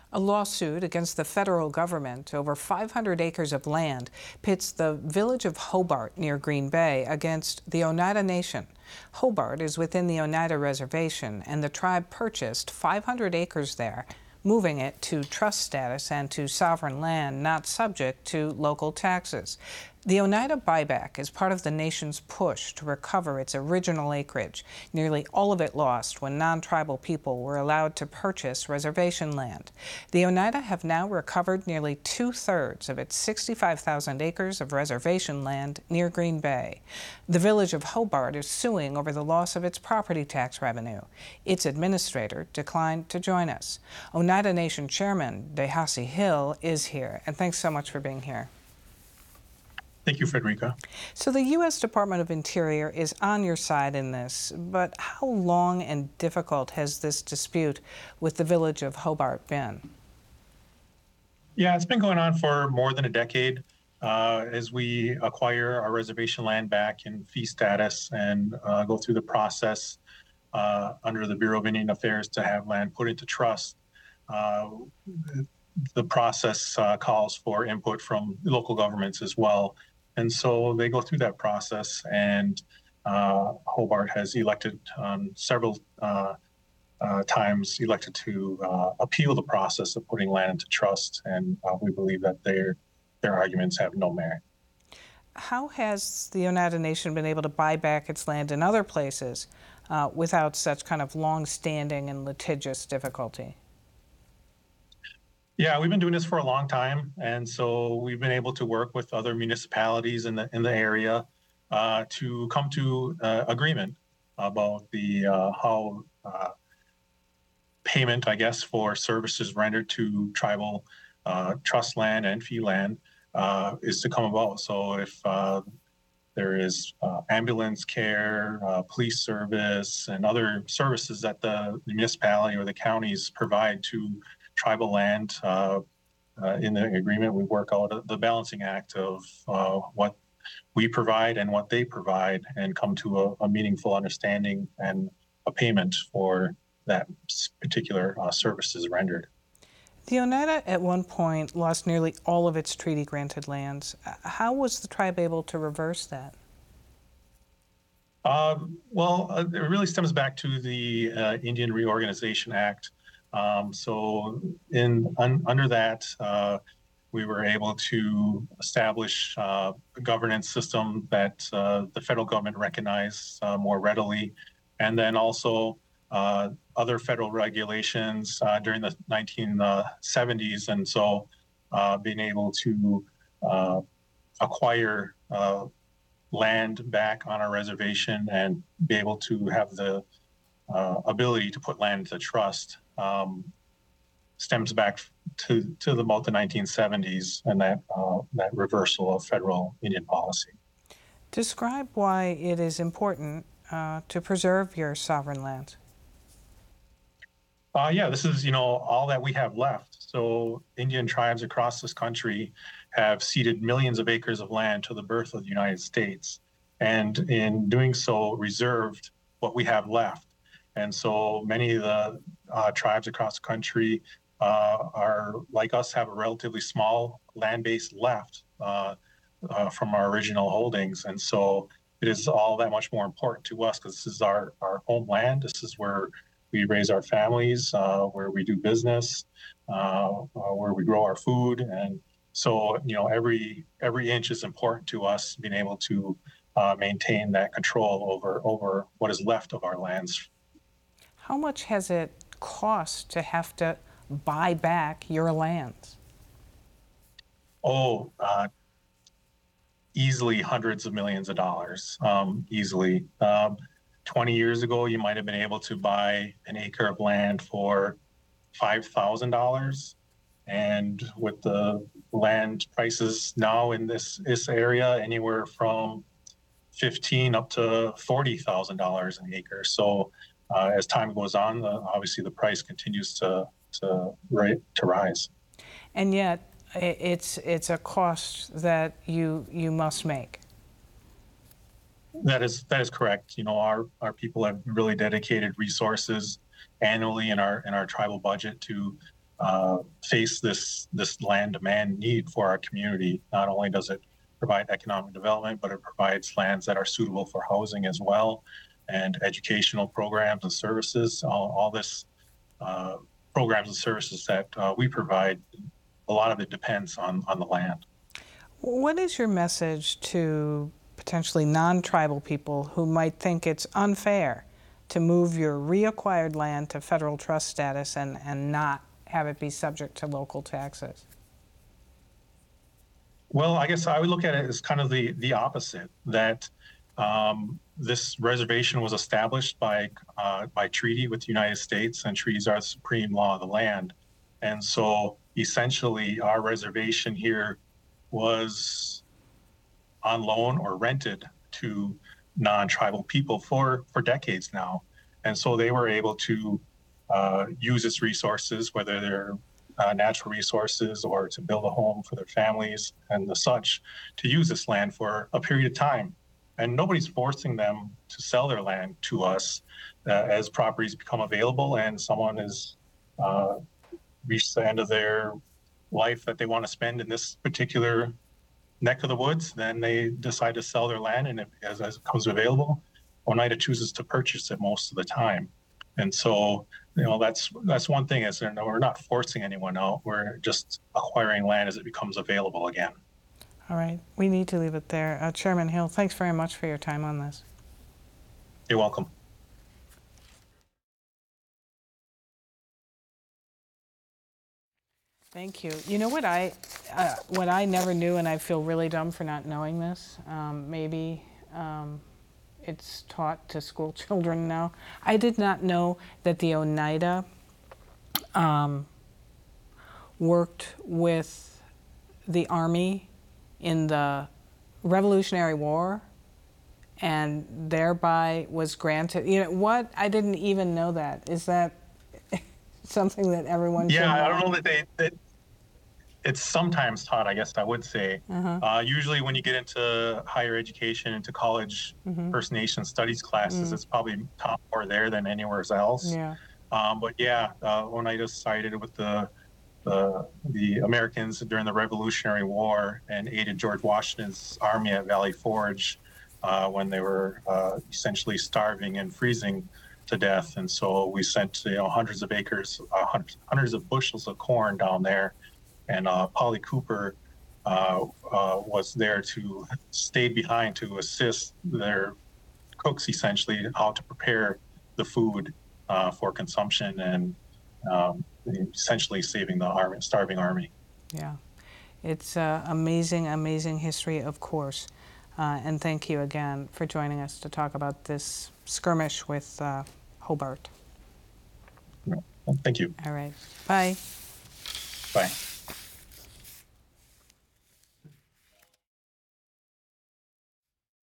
A lawsuit against the federal government over 500 acres of land pits the village of Hobart near Green Bay against the Oneida Nation. Hobart is within the Oneida Reservation, and the tribe purchased 500 acres there, moving it to trust status and to sovereign land not subject to local taxes. The Oneida buyback is part of the nation's push to recover its original acreage, nearly all of it lost when non-tribal people were allowed to purchase reservation land. The Oneida have now recovered nearly two-thirds of its 65,000 acres of reservation land near Green Bay. The village of Hobart is suing over the loss of its property tax revenue. Its administrator declined to join us. Oneida Nation Chairman Dehasi Hill is here, and thanks so much for being here. Thank you, Frederica. So the U.S. Department of Interior is on your side in this, but how long and difficult has this dispute with the village of Hobart been? Yeah, it's been going on for more than a decade as we acquire our reservation land back in fee status and go through the process under the Bureau of Indian Affairs to have land put into trust. The process calls for input from local governments as well. And so they go through that process, and Hobart has elected several times elected to appeal the process of putting land into trust, and we believe that their arguments have no merit. How has the Oneida Nation been able to buy back its land in other places without such kind of long-standing and litigious difficulty? Yeah, we've been doing this for a long time, and so we've been able to work with other municipalities in the area to come to agreement about the how payment, I guess, for services rendered to tribal trust land and fee land is to come about. So if there is ambulance care, police service, and other services that the municipality or the counties provide to tribal land, in the agreement, we work out the balancing act of what we provide and what they provide, and come to a meaningful understanding and a payment for that particular services rendered. The Oneida at one point lost nearly all of its treaty-granted lands. How was the tribe able to reverse that? It really stems back to the Indian Reorganization Act. So under that, we were able to establish a governance system that the federal government recognized more readily, and then also other federal regulations during the 1970s. And so being able to acquire land back on our reservation and be able to have the ability to put land into trust stems back to about the 1970s and that reversal of federal Indian policy. Describe why it is important to preserve your sovereign lands. Yeah, this is, all that we have left. So Indian tribes across this country have ceded millions of acres of land to the birth of the United States, and in doing so, reserved what we have left. And so many of the tribes across the country are, like us, have a relatively small land base left from our original holdings. And so it is all that much more important to us because this is our homeland. This is where we raise our families, where we do business, where we grow our food. And so, every inch is important to us, being able to maintain that control over what is left of our lands. How much has it cost to have to buy back your lands? Easily hundreds of millions of dollars, easily. 20 years ago, you might have been able to buy an acre of land for $5,000. And with the land prices now in this area, anywhere from $15,000 up to $40,000 an acre. So as time goes on, obviously the price continues to rise. And yet, it's a cost that you must make. That is correct. Our people have really dedicated resources annually in our tribal budget to face this land demand need for our community. Not only does it provide economic development, but it provides lands that are suitable for housing as well, and educational programs and services. All this programs and services that we provide, a lot of it depends on the land. What is your message to potentially non-tribal people who might think it's unfair to move your reacquired land to federal trust status and not have it be subject to local taxes? Well, I guess I would look at it as kind of the opposite, that this reservation was established by treaty with the United States, and treaties are the supreme law of the land. And so essentially our reservation here was on loan or rented to non-tribal people for decades now. And so they were able to use its resources, whether they're natural resources or to build a home for their families and the such, to use this land for a period of time. And nobody's forcing them to sell their land to us as properties become available and someone has reached the end of their life that they want to spend in this particular neck of the woods, then they decide to sell their land, and as it becomes available, Oneida chooses to purchase it most of the time. And so, that's one thing, is we're not forcing anyone out. We're just acquiring land as it becomes available again. All right, we need to leave it there. Chairman Hill, thanks very much for your time on this. You're welcome. Thank you. You know what I never knew, and I feel really dumb for not knowing this. Maybe it's taught to school children now. I did not know that the Oneida worked with the Army in the Revolutionary War and thereby was granted. You know what? I didn't even know that. Is that something that everyone should know? I don't know that it's sometimes taught, I guess I would say. Usually when you get into higher education, into college First Nation studies classes, it's probably taught more there than anywhere else. Oneida sided with the Americans during the Revolutionary War and aided George Washington's army at Valley Forge when they were essentially starving and freezing to death. And so we sent hundreds of acres, hundreds of bushels of corn down there. And Polly Cooper was there to stay behind to assist their cooks, essentially, how to prepare the food for consumption and essentially saving the starving army. Yeah, it's amazing, amazing history, of course. And thank you again for joining us to talk about this skirmish with Hobart. Thank you. All right. Bye. Bye.